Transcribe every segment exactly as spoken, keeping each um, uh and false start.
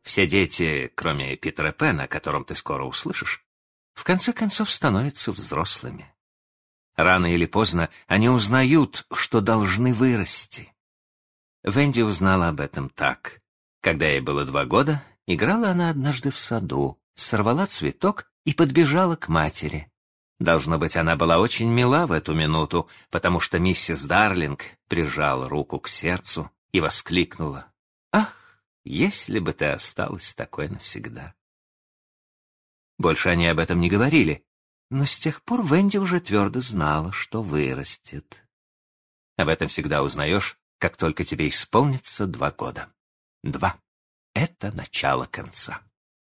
Все дети, кроме Питера Пэна, о котором ты скоро услышишь, в конце концов становятся взрослыми. Рано или поздно они узнают, что должны вырасти. Венди узнала об этом так. Когда ей было два года, играла она однажды в саду, сорвала цветок и подбежала к матери. Должно быть, она была очень мила в эту минуту, потому что миссис Дарлинг прижала руку к сердцу и воскликнула: «Ах, если бы ты осталась такой навсегда!» Больше они об этом не говорили, но с тех пор Венди уже твердо знала, что вырастет. Об этом всегда узнаешь, как только тебе исполнится два года. Два — это начало конца.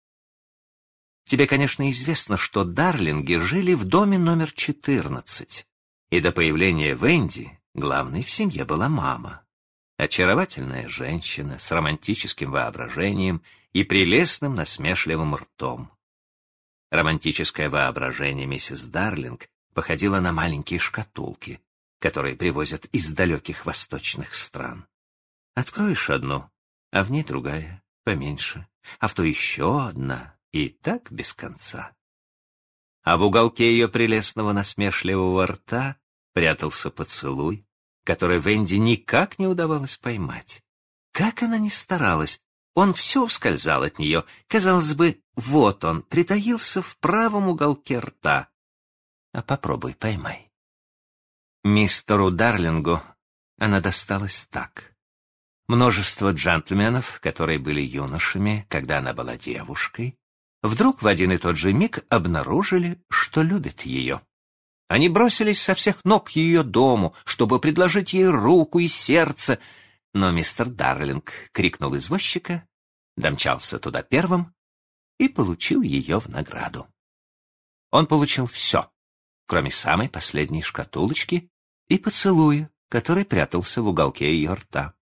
Тебе, конечно, известно, что Дарлинги жили в доме номер четырнадцать, и до появления Венди главной в семье была мама. Очаровательная женщина с романтическим воображением и прелестным насмешливым ртом. Романтическое воображение миссис Дарлинг походило на маленькие шкатулки, которые привозят из далеких восточных стран. Откроешь одну, а в ней другая, поменьше, а в то еще одна, и так без конца. А в уголке ее прелестного насмешливого рта прятался поцелуй, который Венди никак не удавалось поймать. Как она ни старалась, он все ускользал от нее. Казалось бы, вот он, притаился в правом уголке рта. А попробуй поймай. Мистеру Дарлингу она досталась так. Множество джентльменов, которые были юношами, когда она была девушкой, вдруг в один и тот же миг обнаружили, что любят ее. Они бросились со всех ног к ее дому, чтобы предложить ей руку и сердце, но мистер Дарлинг крикнул извозчика, домчался туда первым и получил ее в награду. Он получил все, кроме самой последней шкатулочки и поцелуя, который прятался в уголке ее рта.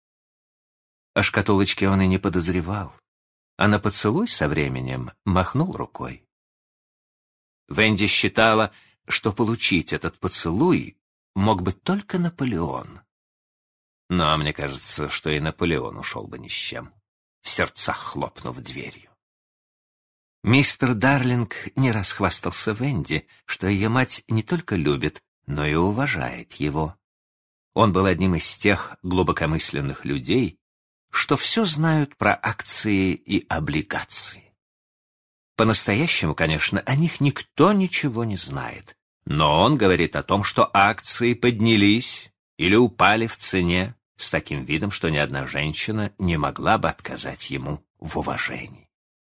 О шкатулочке он и не подозревал, а на поцелуй со временем махнул рукой. Венди считала, что получить этот поцелуй мог бы только Наполеон. Но мне кажется, что и Наполеон ушел бы ни с чем, в сердцах хлопнув дверью. Мистер Дарлинг не раз хвастался Венди, что ее мать не только любит, но и уважает его. Он был одним из тех глубокомысленных людей, что все знают про акции и облигации. По-настоящему, конечно, о них никто ничего не знает, но он говорит о том, что акции поднялись или упали в цене с таким видом, что ни одна женщина не могла бы отказать ему в уважении.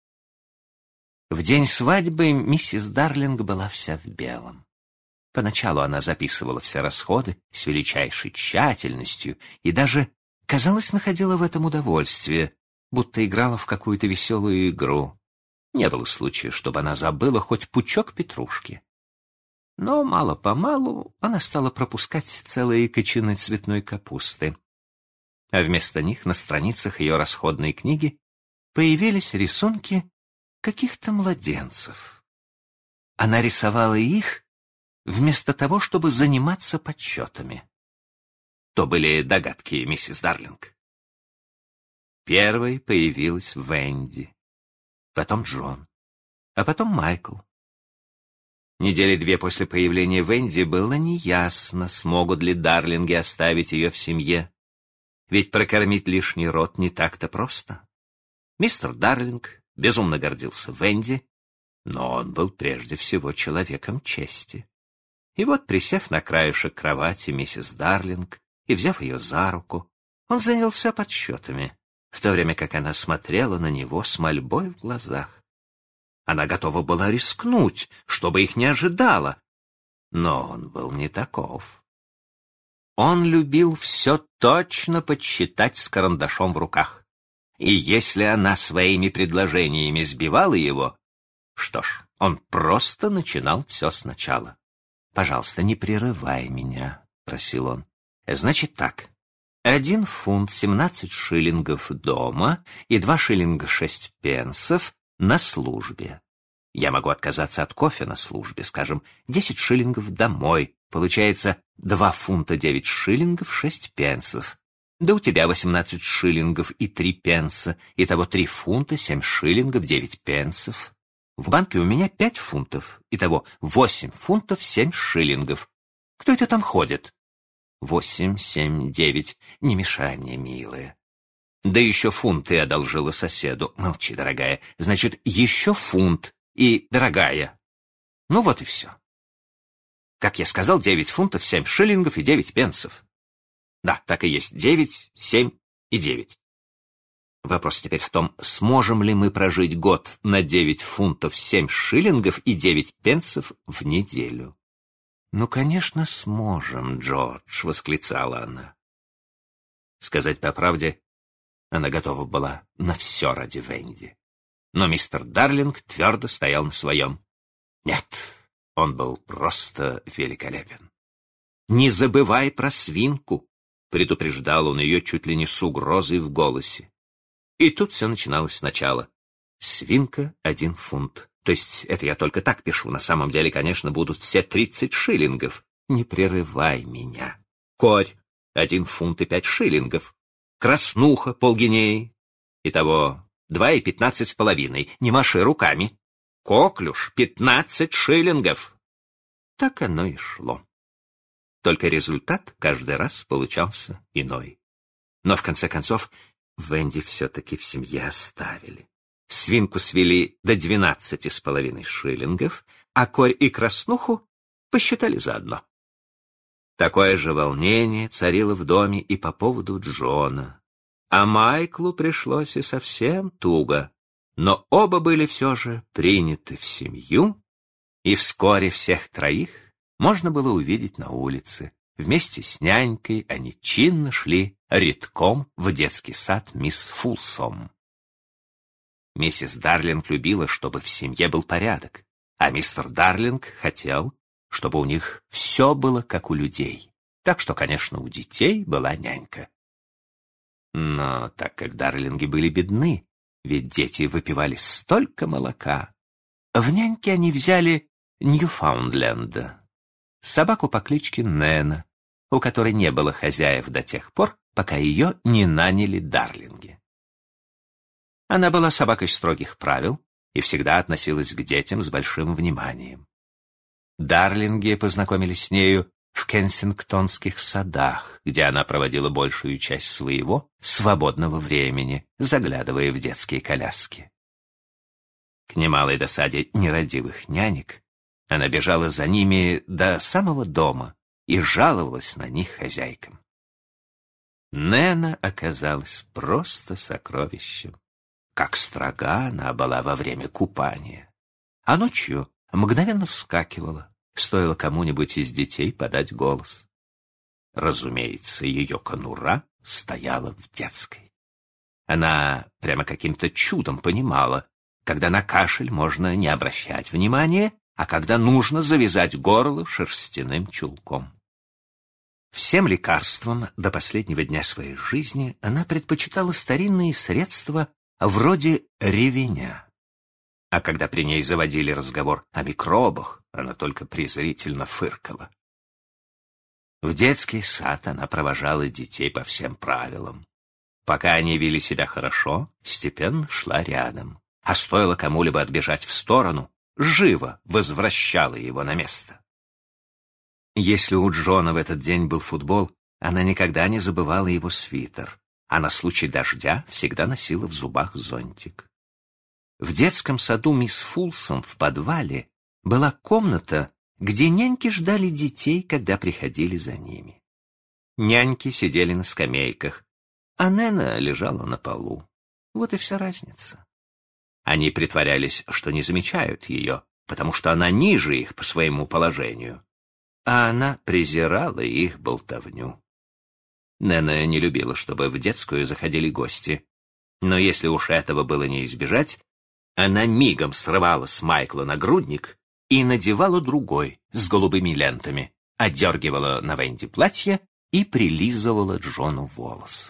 В день свадьбы миссис Дарлинг была вся в белом. Поначалу она записывала все расходы с величайшей тщательностью и даже, казалось, находила в этом удовольствие, будто играла в какую-то веселую игру. Не было случая, чтобы она забыла хоть пучок петрушки. Но мало-помалу она стала пропускать целые кочаны цветной капусты. А вместо них на страницах ее расходной книги появились рисунки каких-то младенцев. Она рисовала их вместо того, чтобы заниматься подсчетами. То были догадки миссис Дарлинг. Первой появилась Венди, потом Джон, а потом Майкл. Недели две после появления Венди было неясно, смогут ли Дарлинги оставить ее в семье, ведь прокормить лишний род не так-то просто. Мистер Дарлинг безумно гордился Венди, но он был прежде всего человеком чести. И вот, присев на краешек кровати миссис Дарлинг и взяв ее за руку, он занялся подсчетами, в то время как она смотрела на него с мольбой в глазах. Она готова была рискнуть, чтобы их не ожидало, но он был не таков. Он любил все точно подсчитать с карандашом в руках. И если она своими предложениями сбивала его, что ж, он просто начинал все сначала. «Пожалуйста, не прерывай меня», — просил он. «Значит так, один фунт семнадцать шиллингов дома и два шиллинга шесть пенсов на службе. Я могу отказаться от кофе на службе, скажем, десять шиллингов домой. Получается два фунта девять шиллингов шесть пенсов. Да у тебя восемнадцать шиллингов и три пенса, итого три фунта, семь шиллингов, девять пенсов. В банке у меня пять фунтов, итого восемь фунтов, семь шиллингов. Кто это там ходит? Восемь, семь, девять. Не мешай мне, милая. Да еще фунт ты одолжила соседу. Молчи, дорогая. Значит, еще фунт и дорогая. Ну вот и все. Как я сказал, девять фунтов, семь шиллингов и девять пенсов. Да, так и есть. Девять, семь и девять. Вопрос теперь в том, сможем ли мы прожить год на девять фунтов, семь шиллингов и девять пенсов в неделю? Ну, конечно, сможем, Джордж, восклицала она. Сказать по правде, она готова была на все ради Венди. Но мистер Дарлинг твердо стоял на своем. Нет, он был просто великолепен. «Не забывай про свинку», — предупреждал он ее чуть ли не с угрозой в голосе. И тут все начиналось сначала. Свинка — один фунт. То есть это я только так пишу. На самом деле, конечно, будут все тридцать шиллингов. Не прерывай меня. Корь — один фунт и пять шиллингов. Краснуха — полгинеи. Итого два и пятнадцать с половиной. Не маши руками. Коклюш — пятнадцать шиллингов. Так оно и шло. Только результат каждый раз получался иной. Но в конце концов Венди все-таки в семье оставили. Свинку свели до двенадцати с половиной шиллингов, а корь и краснуху посчитали заодно. Такое же волнение царило в доме и по поводу Джона. А Майклу пришлось и совсем туго, но оба были все же приняты в семью, и вскоре всех троих можно было увидеть на улице. Вместе с нянькой они чинно шли редком в детский сад мисс Фулсом. Миссис Дарлинг любила, чтобы в семье был порядок, а мистер Дарлинг хотел, чтобы у них все было как у людей. Так что, конечно, у детей была нянька. Но так как Дарлинги были бедны, ведь дети выпивали столько молока, в няньки они взяли Ньюфаундленда, собаку по кличке Нэна, у которой не было хозяев до тех пор, пока ее не наняли Дарлинги. Она была собакой строгих правил и всегда относилась к детям с большим вниманием. Дарлинги познакомились с нею в кенсингтонских садах, где она проводила большую часть своего свободного времени, заглядывая в детские коляски. К немалой досаде нерадивых нянек она бежала за ними до самого дома и жаловалась на них хозяйкам. Нэна оказалась просто сокровищем. Как строга она была во время купания. А ночью мгновенно вскакивала, стоило кому-нибудь из детей подать голос. Разумеется, ее конура стояла в детской. Она прямо каким-то чудом понимала, когда на кашель можно не обращать внимания, а когда нужно завязать горло шерстяным чулком. Всем лекарствам до последнего дня своей жизни она предпочитала старинные средства вроде ревеня. А когда при ней заводили разговор о микробах, она только презрительно фыркала. В детский сад она провожала детей по всем правилам. Пока они вели себя хорошо, степенно шла рядом, а стоило кому-либо отбежать в сторону, живо возвращала его на место. Если у Джона в этот день был футбол, она никогда не забывала его свитер, а на случай дождя всегда носила в зубах зонтик. В детском саду мисс Фулсом в подвале была комната, где няньки ждали детей, когда приходили за ними. Няньки сидели на скамейках, а Нэна лежала на полу. Вот и вся разница. Они притворялись, что не замечают ее, потому что она ниже их по своему положению, а она презирала их болтовню. Нэна не любила, чтобы в детскую заходили гости, но если уж этого было не избежать, она мигом срывала с Майкла нагрудник и надевала другой с голубыми лентами, отдергивала на Венди платье и прилизывала Джону волосы.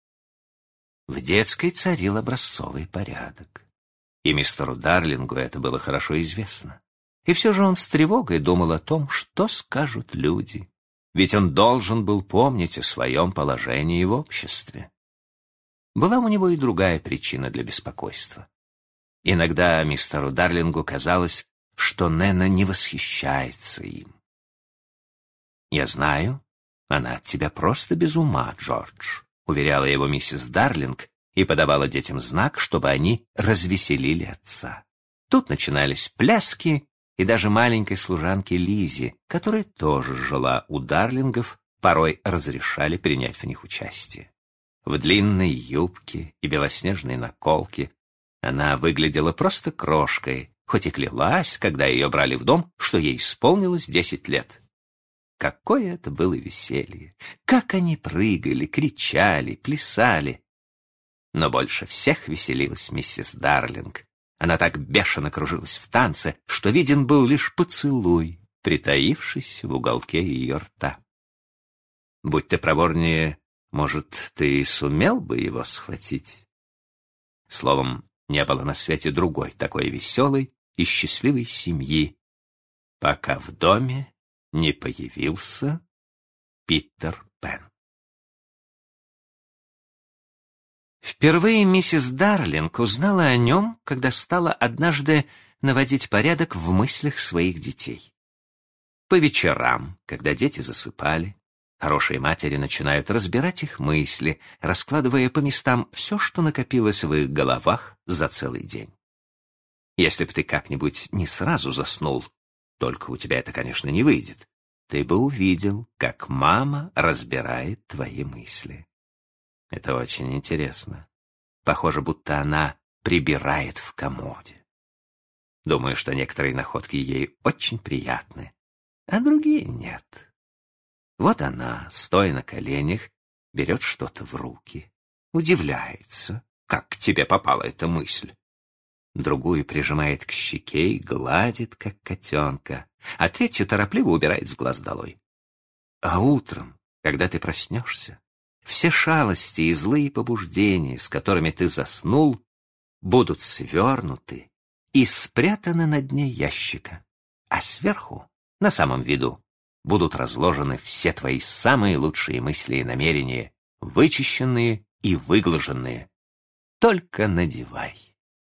В детской царил образцовый порядок, и мистеру Дарлингу это было хорошо известно. И все же он с тревогой думал о том, что скажут люди. ведь он должен был помнить о своем положении в обществе. Была у него и другая причина для беспокойства. Иногда мистеру Дарлингу казалось, что Нена не восхищается им. «Я знаю, она от тебя просто без ума, Джордж», — уверяла его миссис Дарлинг и подавала детям знак, чтобы они развеселили отца. Тут начинались пляски, и даже маленькой служанке Лизе, которая тоже жила у Дарлингов, порой разрешали принять в них участие. В длинной юбке и белоснежной наколке она выглядела просто крошкой, хоть и клялась, когда ее брали в дом, что ей исполнилось десять лет. Какое это было веселье! Как они прыгали, кричали, плясали! Но больше всех веселилась миссис Дарлинг. Она так бешено кружилась в танце, что виден был лишь поцелуй, притаившись в уголке ее рта. Будь ты проворнее, может, ты и сумел бы его схватить? Словом, не было на свете другой такой веселой и счастливой семьи, пока в доме не появился Питер Пен. Впервые миссис Дарлинг узнала о нем, когда стала однажды наводить порядок в мыслях своих детей. По вечерам, когда дети засыпали, хорошие матери начинают разбирать их мысли, раскладывая по местам все, что накопилось в их головах за целый день. Если б ты как-нибудь не сразу заснул, только у тебя это, конечно, не выйдет, ты бы увидел, как мама разбирает твои мысли. Это очень интересно. Похоже, будто она прибирает в комоде. Думаю, что некоторые находки ей очень приятны, а другие нет. Вот она, стоя на коленях, берет что-то в руки, удивляется, как к тебе попала эта мысль. Другую прижимает к щеке и гладит, как котенка, а третью торопливо убирает с глаз долой. А утром, когда ты проснешься, все шалости и злые побуждения, с которыми ты заснул, будут свернуты и спрятаны на дне ящика, а сверху, на самом виду, будут разложены все твои самые лучшие мысли и намерения, вычищенные и выглаженные. Только надевай.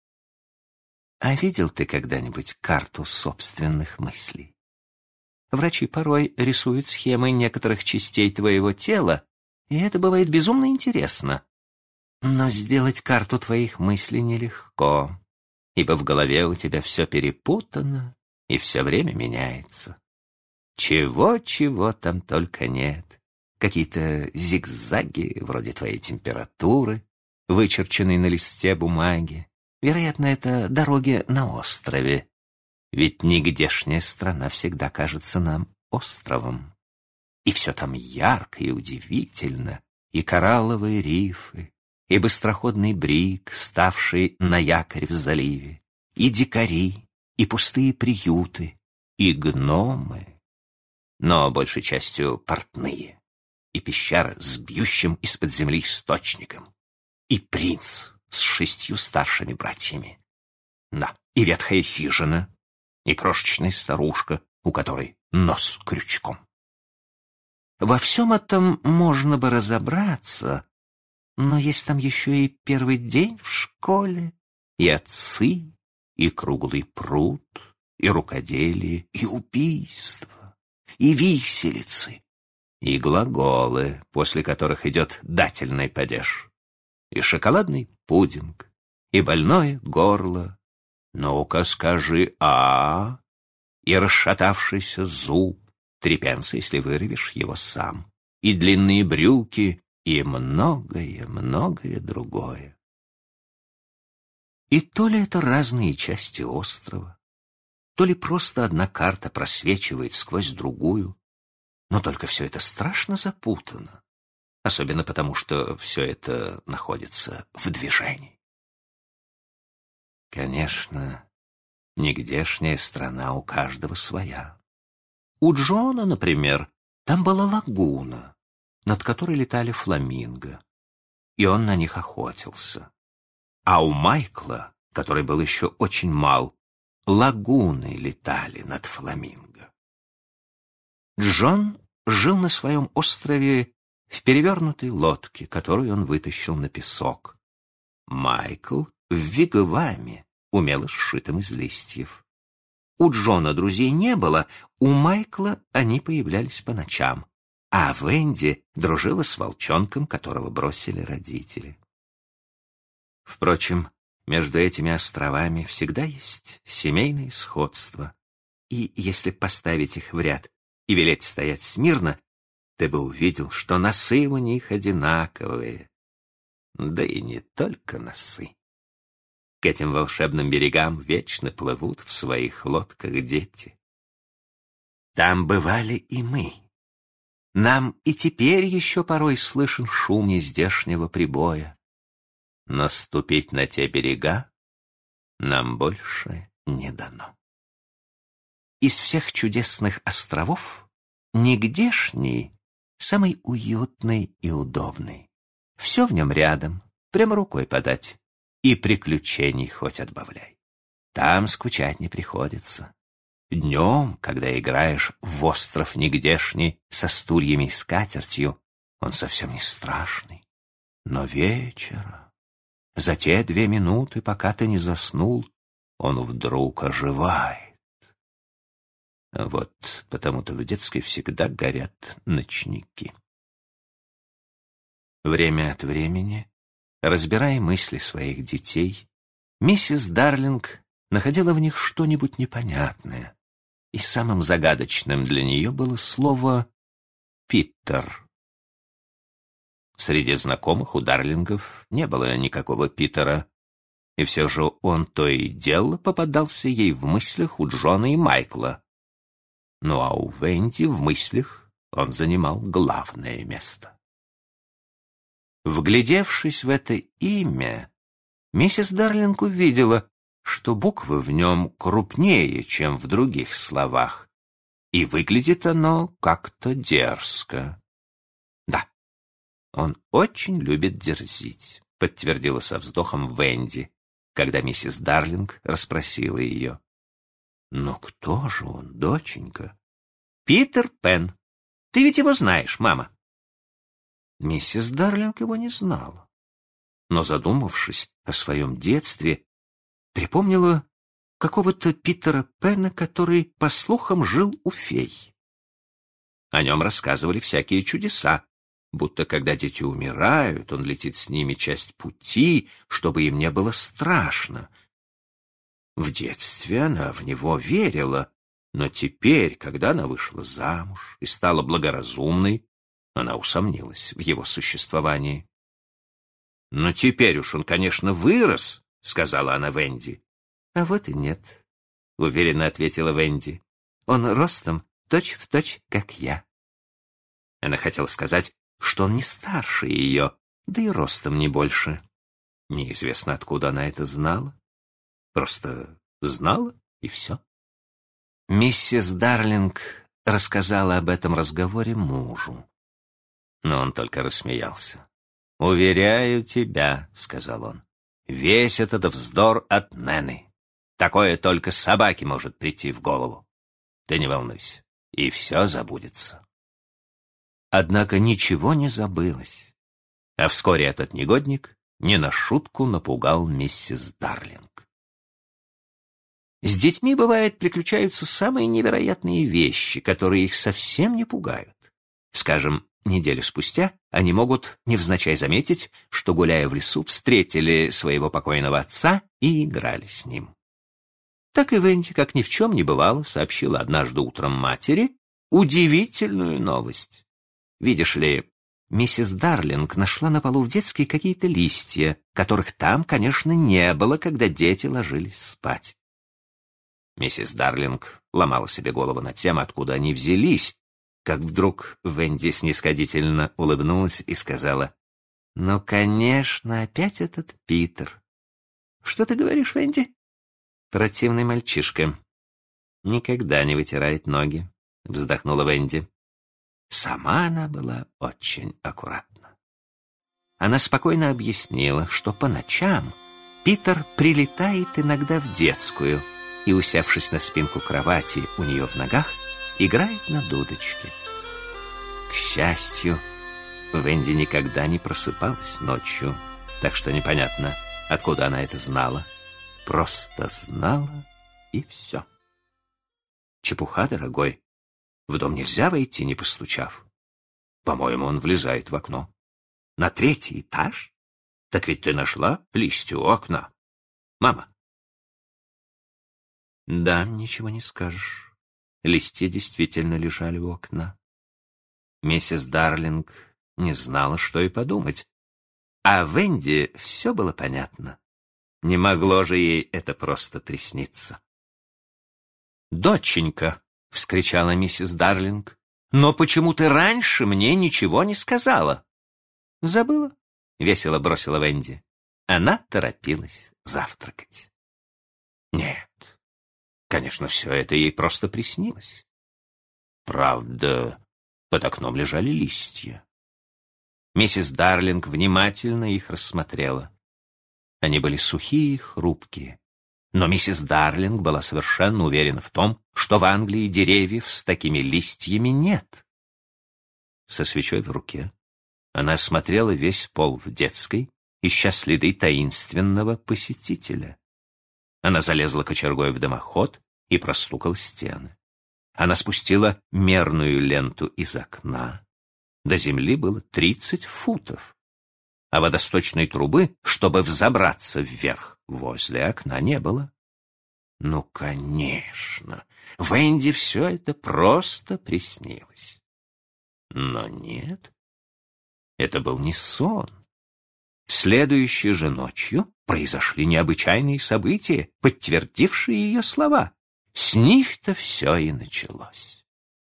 А видел ты когда-нибудь карту собственных мыслей? Врачи порой рисуют схемы некоторых частей твоего тела, и это бывает безумно интересно. Но сделать карту твоих мыслей нелегко, ибо в голове у тебя все перепутано и все время меняется. Чего-чего там только нет. Какие-то зигзаги, вроде твоей температуры, вычерченные на листе бумаги. Вероятно, это дороги на острове. Ведь нигдешняя страна всегда кажется нам островом. И все там ярко и удивительно, и коралловые рифы, и быстроходный бриг, ставший на якорь в заливе, и дикари, и пустые приюты, и гномы, но большей частью портные, и пещера с бьющим из-под земли источником, и принц с шестью старшими братьями. Да, и ветхая хижина, и крошечная старушка, у которой нос крючком. Во всем этом можно бы разобраться, но есть там еще и первый день в школе, и отцы, и круглый пруд, и рукоделие, и убийство, и виселицы, и глаголы, после которых идет дательный падеж, и шоколадный пудинг, и больное горло. Ну-ка скажи «а», и расшатавшийся зуб, три пенса, если вырвешь его сам, и длинные брюки, и многое-многое другое. И то ли это разные части острова, то ли просто одна карта просвечивает сквозь другую, но только все это страшно запутано, особенно потому, что все это находится в движении. Конечно, нигдешняя страна у каждого своя. У Джона, например, там была лагуна, над которой летали фламинго, и он на них охотился. А у Майкла, который был еще очень мал, лагуны летали над фламинго. Джон жил на своем острове в перевернутой лодке, которую он вытащил на песок. Майкл в вигваме, умело сшитом из листьев. У Джона друзей не было, у Майкла они появлялись по ночам, а Венди дружила с волчонком, которого бросили родители. Впрочем, между этими островами всегда есть семейные сходства, и если поставить их в ряд и велеть стоять смирно, ты бы увидел, что носы у них одинаковые. Да и не только носы. К этим волшебным берегам вечно плывут в своих лодках дети. Там бывали и мы. Нам и теперь еще порой слышен шум нездешнего прибоя. Но ступить на те берега нам больше не дано. Из всех чудесных островов нигдешний самый уютный и удобный. Все в нем рядом, прямо рукой подать, и приключений хоть отбавляй. Там скучать не приходится. Днем, когда играешь в остров нигдешний со стульями и скатертью, он совсем не страшный. Но вечером, за те две минуты, пока ты не заснул, он вдруг оживает. Вот потому-то в детской всегда горят ночники. Время от времени, разбирая мысли своих детей, миссис Дарлинг находила в них что-нибудь непонятное, и самым загадочным для нее было слово «Питер». Среди знакомых у Дарлингов не было никакого Питера, и все же он то и дело попадался ей в мыслях у Джона и Майкла. Ну а у Венди в мыслях он занимал главное место. Вглядевшись в это имя, миссис Дарлинг увидела, что буквы в нем крупнее, чем в других словах, и выглядит оно как-то дерзко. Да, он очень любит дерзить, подтвердила со вздохом Венди, когда миссис Дарлинг расспросила ее. Но кто же он, доченька? Питер Пен. Ты ведь его знаешь, мама. Миссис Дарлинг его не знала, но, задумавшись о своем детстве, припомнила какого-то Питера Пена, который, по слухам, жил у фей. О нем рассказывали всякие чудеса, будто когда дети умирают, он летит с ними часть пути, чтобы им не было страшно. В детстве она в него верила, но теперь, когда она вышла замуж и стала благоразумной, она усомнилась в его существовании. — Но теперь уж он, конечно, вырос, — сказала она Венди. — А вот и нет, — уверенно ответила Венди. — Он ростом точь-в-точь, как я. Она хотела сказать, что он не старше ее, да и ростом не больше. Неизвестно, откуда она это знала. Просто знала, и все. Миссис Дарлинг рассказала об этом разговоре мужу, но он только рассмеялся. «Уверяю тебя», — сказал он, — «весь этот вздор от Нэнни. Такое только собаке может прийти в голову. Ты не волнуйся, и все забудется». Однако ничего не забылось, а вскоре этот негодник не на шутку напугал миссис Дарлинг. С детьми, бывает, приключаются самые невероятные вещи, которые их совсем не пугают. Скажем, неделю спустя они могут невзначай заметить, что, гуляя в лесу, встретили своего покойного отца и играли с ним. Так и Венди, как ни в чем не бывало, сообщила однажды утром матери удивительную новость. Видишь ли, миссис Дарлинг нашла на полу в детской какие-то листья, которых там, конечно, не было, когда дети ложились спать. Миссис Дарлинг ломала себе голову над тем, откуда они взялись, как вдруг Венди снисходительно улыбнулась и сказала: «Ну, конечно, опять этот Питер». «Что ты говоришь, Венди?» «Противный мальчишка. Никогда не вытирает ноги», — вздохнула Венди. Сама она была очень аккуратна. Она спокойно объяснила, что по ночам Питер прилетает иногда в детскую и, усевшись на спинку кровати у нее в ногах, играет на дудочке. счастью, Венди никогда не просыпалась ночью, так что непонятно, откуда она это знала. Просто знала, и все. Чепуха, дорогой. В дом нельзя войти, не постучав. По-моему, он влезает в окно. На третий этаж? Так ведь ты нашла листья у окна. Мама. Да, ничего не скажешь. Листья действительно лежали у окна. Миссис Дарлинг не знала, что и подумать. А Венди все было понятно. Не могло же ей это просто присниться. «Доченька!» — вскричала миссис Дарлинг. «Но почему ты раньше мне ничего не сказала?» «Забыла?» — весело бросила Венди. Она торопилась завтракать. Нет, конечно, все это ей просто приснилось. Правда, под окном лежали листья. Миссис Дарлинг внимательно их рассмотрела. Они были сухие и хрупкие. Но миссис Дарлинг была совершенно уверена в том, что в Англии деревьев с такими листьями нет. Со свечой в руке она осмотрела весь пол в детской, ища следы таинственного посетителя. Она залезла кочергой в дымоход и простукала стены. Она спустила мерную ленту из окна. До земли было тридцать футов, а водосточной трубы, чтобы взобраться вверх, возле окна не было. Ну, конечно, Венди все это просто приснилось. Но нет, это был не сон. Следующей же ночью произошли необычайные события, подтвердившие ее слова. С них-то все и началось.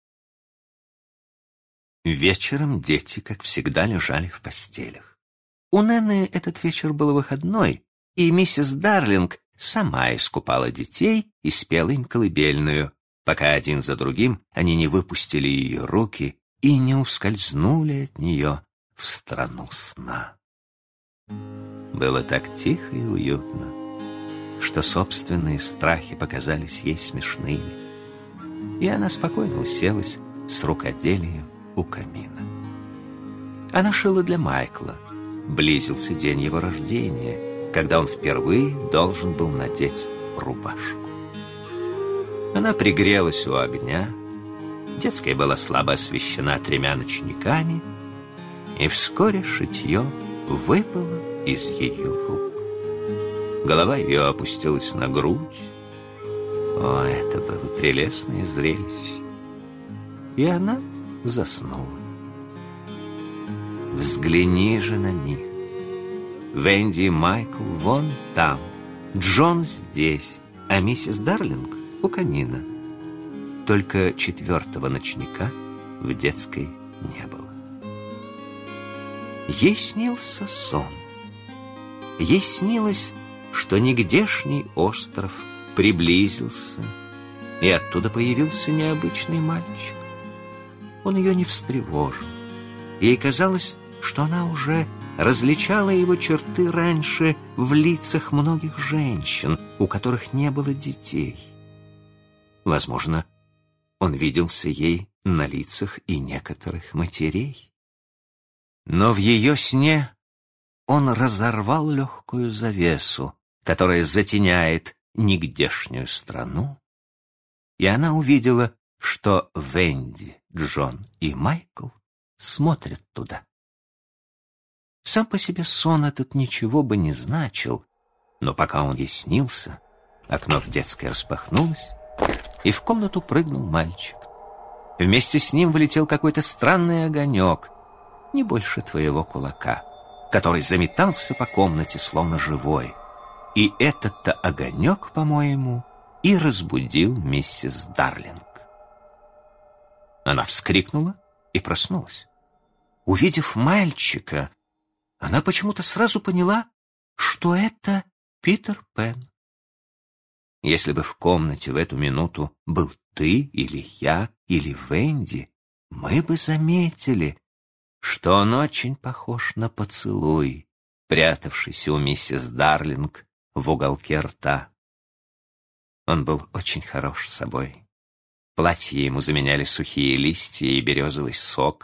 Вечером дети, как всегда, лежали в постелях. У Нэнны этот вечер был выходной, и миссис Дарлинг сама искупала детей и спела им колыбельную, пока один за другим они не выпустили ее руки и не ускользнули от нее в страну сна. Было так тихо и уютно, что собственные страхи показались ей смешными, и она спокойно уселась с рукоделием у камина. Она шила для Майкла. Близился день его рождения, когда он впервые должен был надеть рубашку. Она пригрелась у огня, детская была слабо освещена тремя ночниками, и вскоре шитье выпало из ее рук. Голова ее опустилась на грудь. О, это было прелестное зрелище. И она заснула. Взгляни же на них. Венди и Майкл вон там, Джон здесь, а миссис Дарлинг у камина. Только четвертого ночника в детской не было. Ей снился сон. Ей снилось, что нигдешний остров приблизился, и оттуда появился необычный мальчик. Он ее не встревожил. Ей казалось, что она уже различала его черты раньше в лицах многих женщин, у которых не было детей. Возможно, он виделся ей на лицах и некоторых матерей. Но в ее сне он разорвал легкую завесу, которая затеняет нигдешнюю страну, и она увидела, что Венди, Джон и Майкл смотрят туда. Сам по себе сон этот ничего бы не значил, но пока он ей снился, окно в детской распахнулось, и в комнату прыгнул мальчик. Вместе с ним вылетел какой-то странный огонек, не больше твоего кулака, который заметался по комнате, словно живой. И этот-то огонек, по-моему, и разбудил миссис Дарлинг. Она вскрикнула и проснулась. Увидев мальчика, она почему-то сразу поняла, что это Питер Пен. Если бы в комнате в эту минуту был ты или я или Венди, мы бы заметили, что он очень похож на поцелуй, прятавшийся у миссис Дарлинг в уголке рта. Он был очень хорош собой. Платье ему заменяли сухие листья и березовый сок.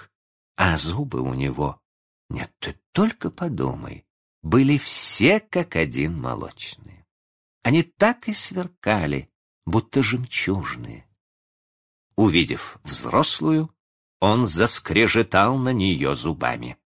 А зубы у него, нет, ты только подумай, были все как один молочные. Они так и сверкали, будто жемчужные. Увидев взрослую, он заскрежетал на нее зубами.